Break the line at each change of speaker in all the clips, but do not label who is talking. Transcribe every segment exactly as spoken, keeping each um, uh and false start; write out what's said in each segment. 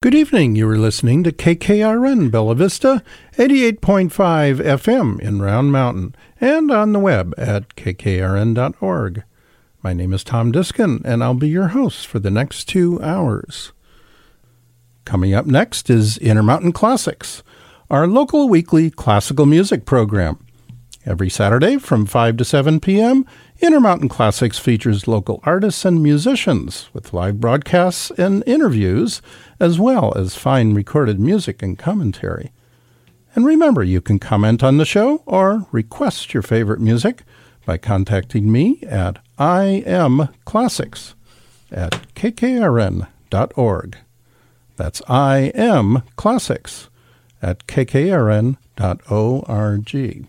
Good evening. You were listening to K K R N Bella Vista, eighty-eight point five F M in Round Mountain, and on the web at k k r n dot org. My name is Tom Diskin, and I'll be your host for the next two hours. Coming up next is Intermountain Classics, our local weekly classical music program. Every Saturday from five to seven p.m., Intermountain Classics features local artists and musicians with live broadcasts and interviews, as well as fine recorded music and commentary. And remember, you can comment on the show or request your favorite music by contacting me at imclassics at k k r n dot org. That's imclassics at k k r n dot org.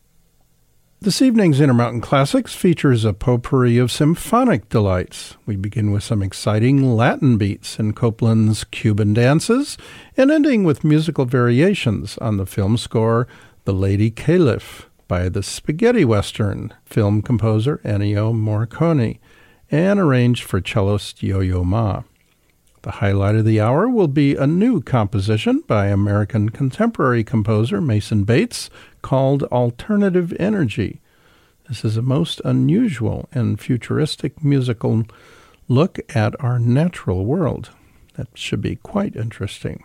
This evening's Intermountain Classics features a potpourri of symphonic delights. We begin with some exciting Latin beats in Copland's Cuban dances, and ending with musical variations on the film score The Lady Caliph by the spaghetti western film composer Ennio Morricone, and arranged for cellist Yo-Yo Ma. The highlight of the hour will be a new composition by American contemporary composer Mason Bates called Alternative Energy. This is a most unusual and futuristic musical look at our natural world. That should be quite interesting.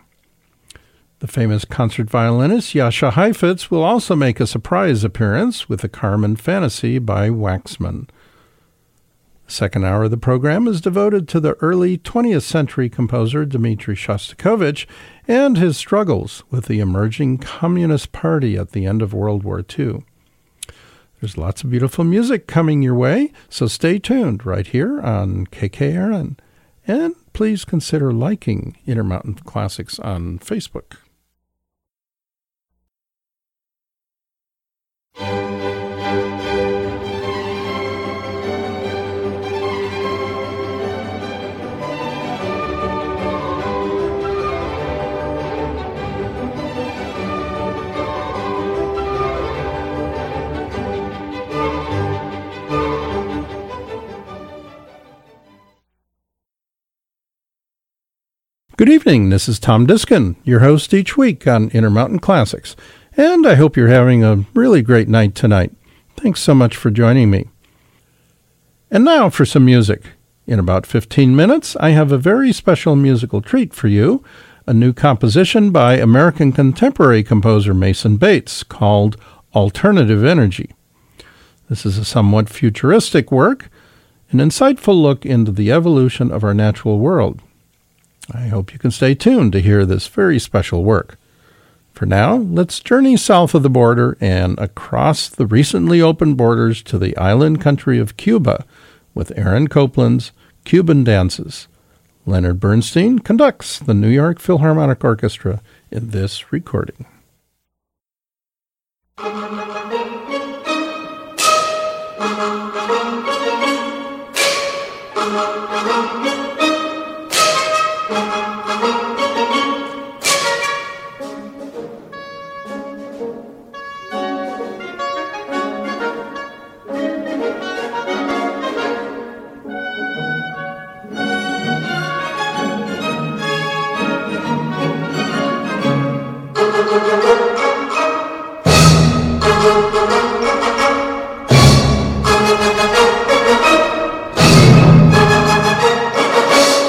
The famous concert violinist Jascha Heifetz will also make a surprise appearance with the Carmen Fantasy by Waxman. The second hour of the program is devoted to the early twentieth century composer Dmitri Shostakovich and his struggles with the emerging Communist Party at the end of World War Two. There's lots of beautiful music coming your way, so stay tuned right here on K K R N. And please consider liking Intermountain Classics on Facebook. Good evening, this is Tom Diskin, your host each week on Intermountain Classics, and I hope you're having a really great night tonight. Thanks so much for joining me. And now for some music. In about fifteen minutes, I have a very special musical treat for you, a new composition by American contemporary composer Mason Bates called Alternative Energy. This is a somewhat futuristic work, an insightful look into the evolution of our natural world. I hope you can stay tuned to hear this very special work. For now, let's journey south of the border and across the recently opened borders to the island country of Cuba with Aaron Copland's Cuban Dances. Leonard Bernstein conducts the New York Philharmonic Orchestra in this recording.
Thank you.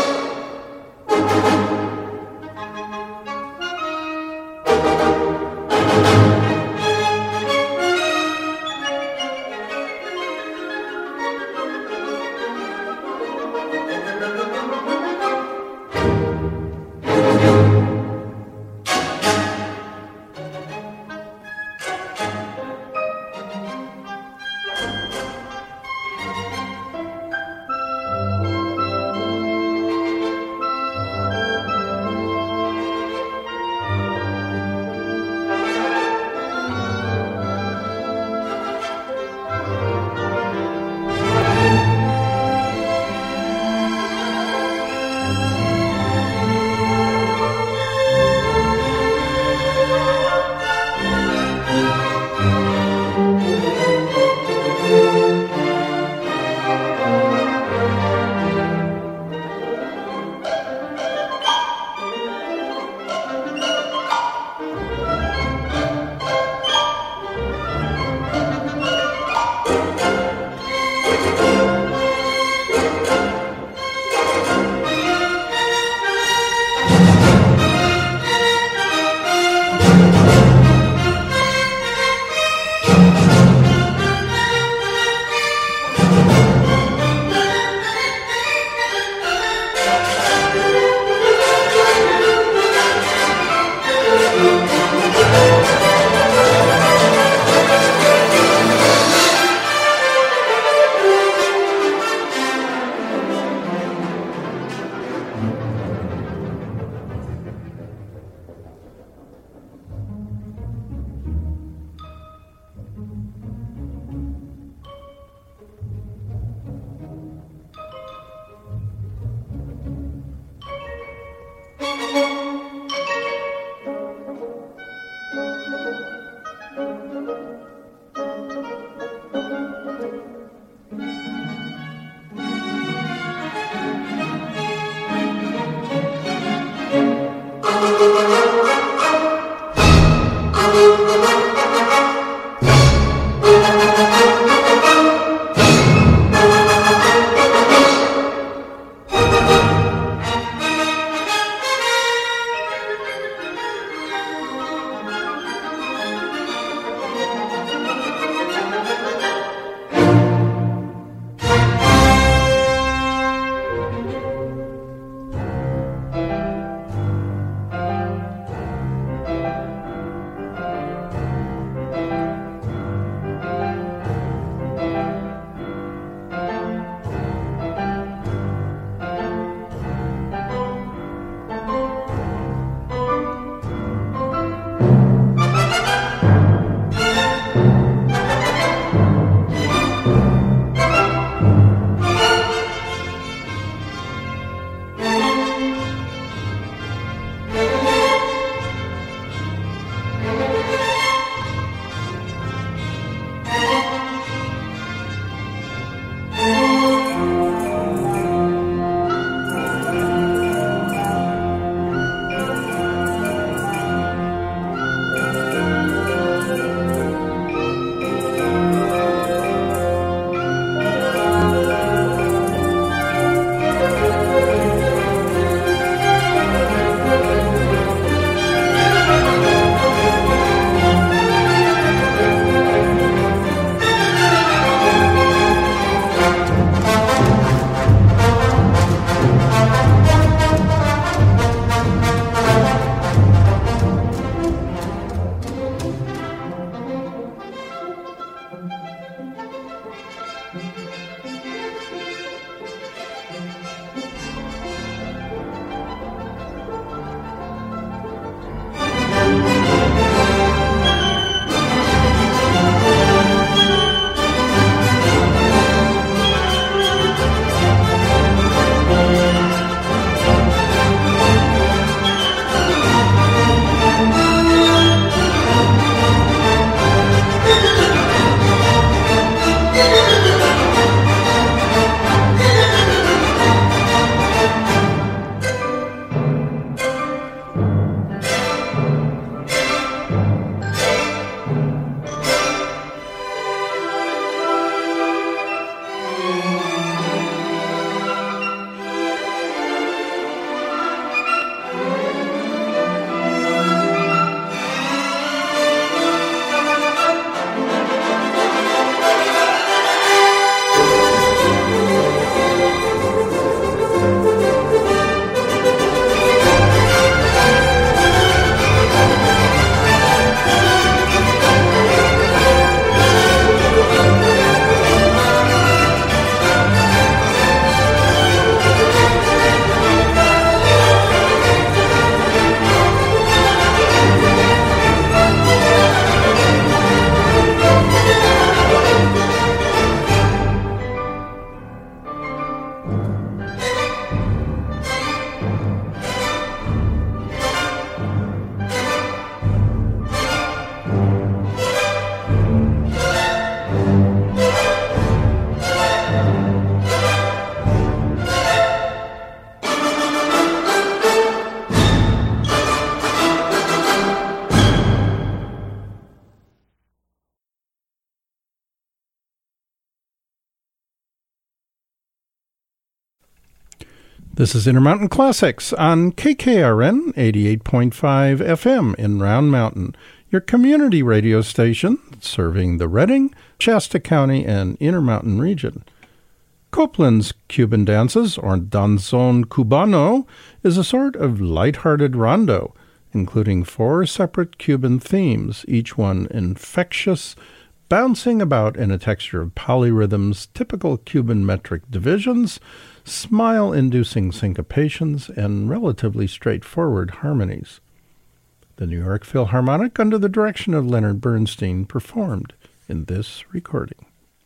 This is Intermountain Classics on K K R N eighty-eight point five F M in Round Mountain, your community radio station serving the Redding, Shasta County, and Intermountain region. Copland's Cuban dances, or danzón cubano, is a sort of light-hearted rondo, including four separate Cuban themes, each one infectious, bouncing about in a texture of polyrhythms, typical Cuban metric divisions, smile-inducing syncopations, and relatively straightforward harmonies. The New York Philharmonic, under the direction of Leonard Bernstein, performed in this recording.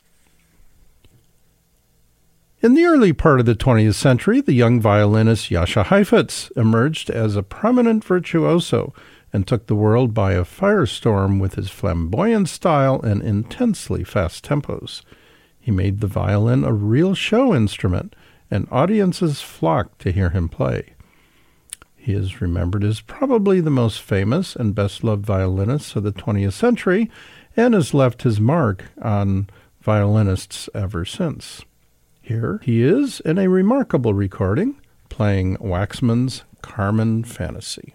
In the early part of the twentieth century, the young violinist Jascha Heifetz emerged as a prominent virtuoso and took the world by a firestorm with his flamboyant style and intensely fast tempos. He made the violin a real show instrument, and audiences flocked to hear him play. He is remembered as probably the most famous and best-loved violinist of the twentieth century, and has left his mark on violinists ever since. Here he is in a remarkable recording, playing Waxman's Carmen Fantasy.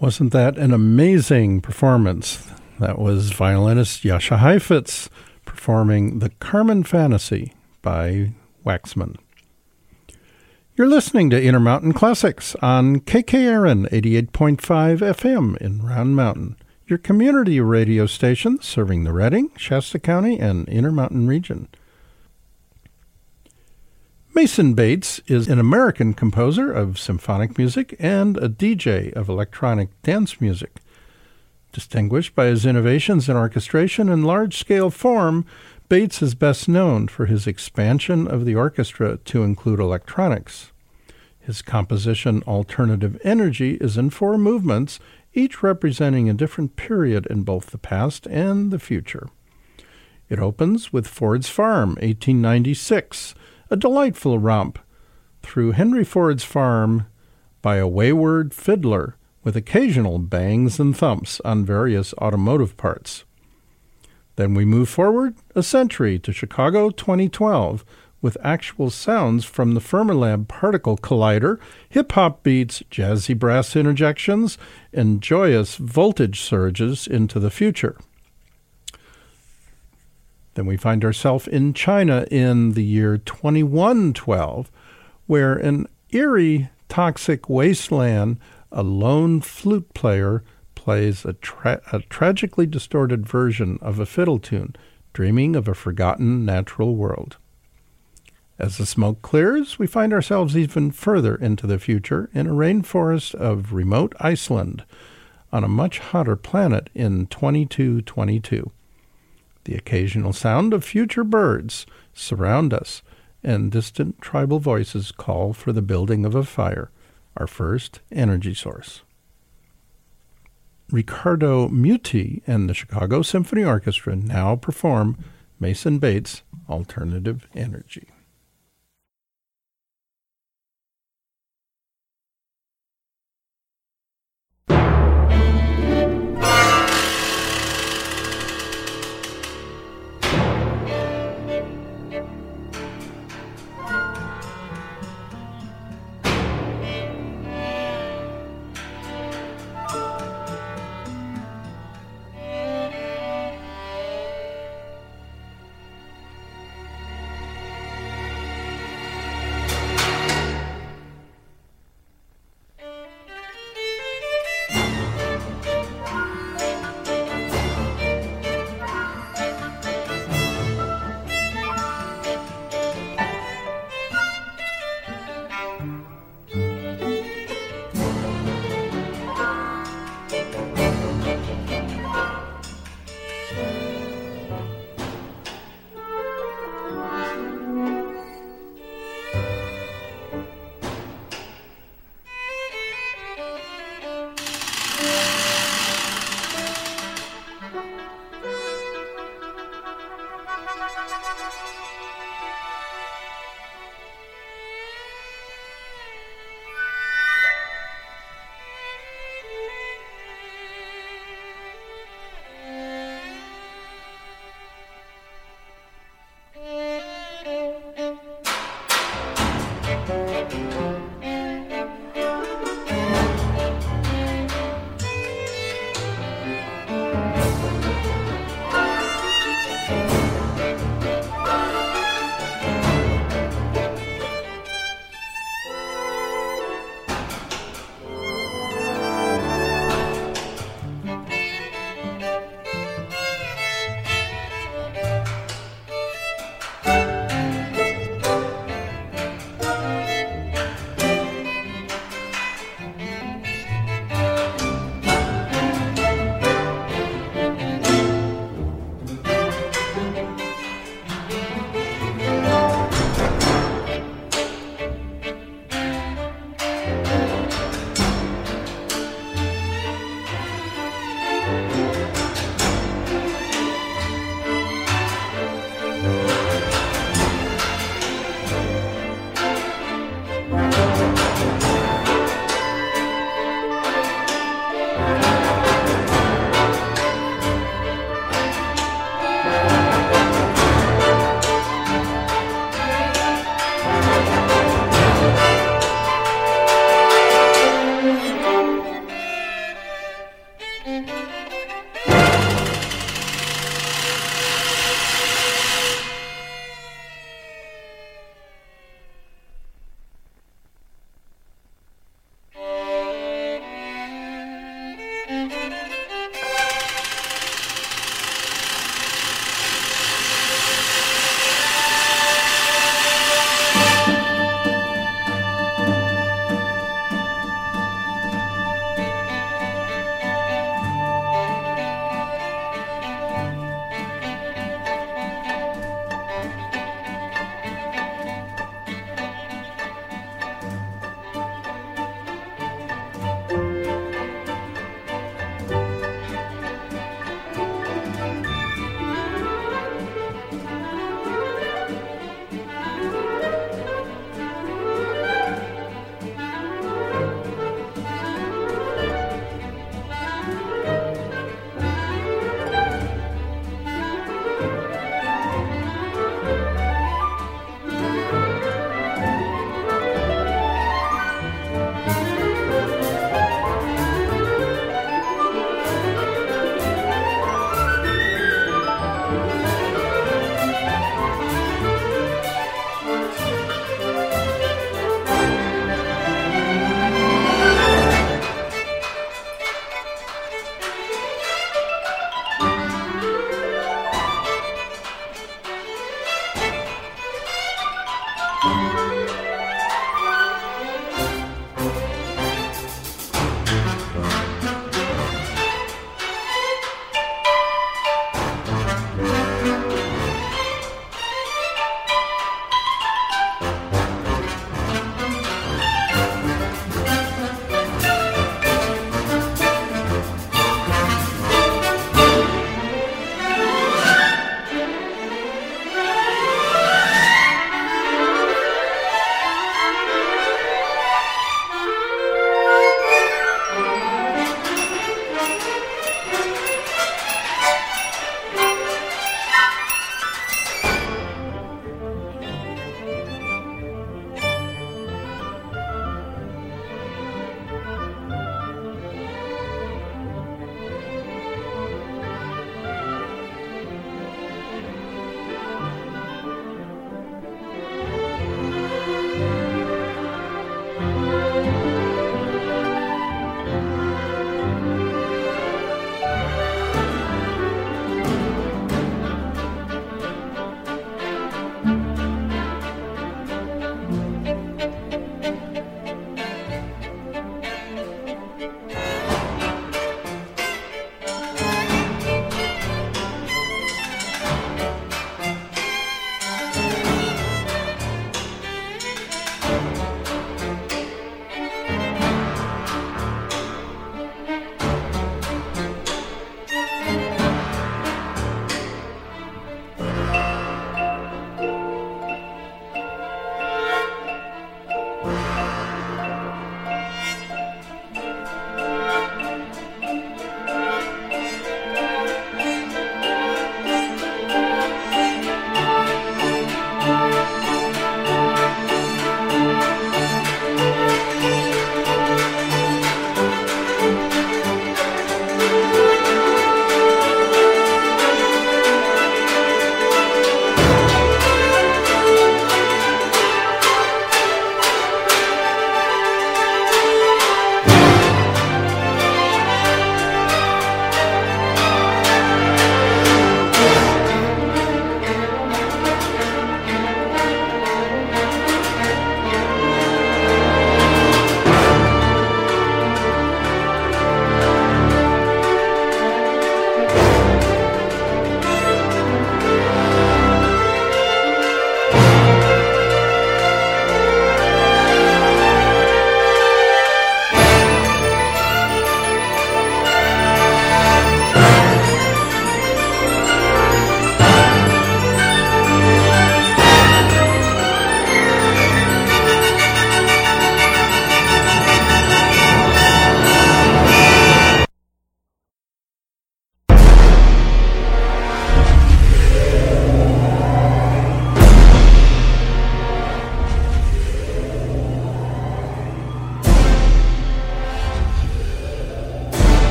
Wasn't that an amazing performance? That was violinist Jascha Heifetz performing The Carmen Fantasy by Waxman. You're listening to Intermountain Classics on K K R N eighty-eight point five F M in Round Mountain, your community radio station serving the Redding, Shasta County, and Intermountain region. Mason Bates is an American composer of symphonic music and a D J of electronic dance music. Distinguished by his innovations in orchestration and large-scale form, Bates is best known for his expansion of the orchestra to include electronics. His composition Alternative Energy is in four movements, each representing a different period in both the past and the future. It opens with Ford's Farm, eighteen ninety-six, a delightful romp through Henry Ford's farm by a wayward fiddler with occasional bangs and thumps on various automotive parts. Then we move forward a century to Chicago twenty twelve with actual sounds from the Fermilab Particle Collider, hip-hop beats, jazzy brass interjections, and joyous voltage surges into the future. Then we find ourselves in China in the year twenty-one twelve, where an eerie, toxic wasteland, a lone flute player plays a, tra- a tragically distorted version of a fiddle tune, dreaming of a forgotten natural world. As the smoke clears, we find ourselves even further into the future in a rainforest of remote Iceland on a much hotter planet in twenty-two twenty-two. The occasional sound of future birds surround us, and distant tribal voices call for the building of a fire, our first energy source. Riccardo Muti and the Chicago Symphony Orchestra now perform Mason Bates' Alternative Energy.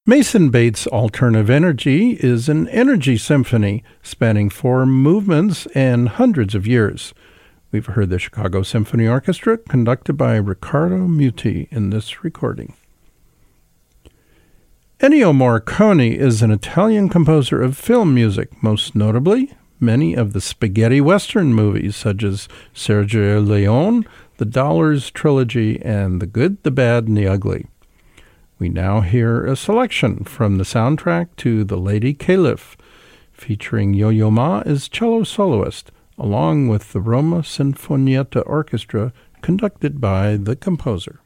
Mason Bates' Alternative Energy is an energy symphony spanning four movements and hundreds of years. We've heard the Chicago Symphony Orchestra, conducted by Riccardo Muti, in this recording. Ennio Morricone is an Italian composer of film music, most notably many of the spaghetti western movies such as Sergio Leone, The Dollars Trilogy, and The Good, the Bad, and the Ugly. We now hear a selection from the soundtrack to The Lady Caliph, featuring Yo-Yo Ma as cello soloist, along with the Roma Sinfonietta Orchestra, conducted by the composer.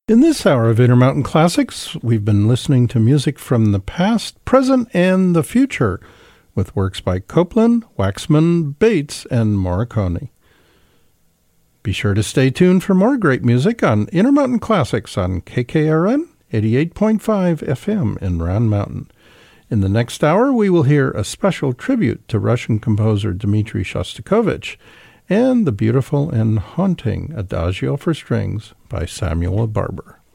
In this hour of Intermountain Classics, we've been listening to music from the past, present, and the future, with works by Copland, Waxman, Bates, and Morricone. Be sure to stay tuned for more great music on Intermountain Classics on K K R N eighty-eight point five F M in Round Mountain. In the next hour, we will hear a special tribute to Russian composer Dmitri Shostakovich and the beautiful and haunting Adagio for Strings by Samuel Barber.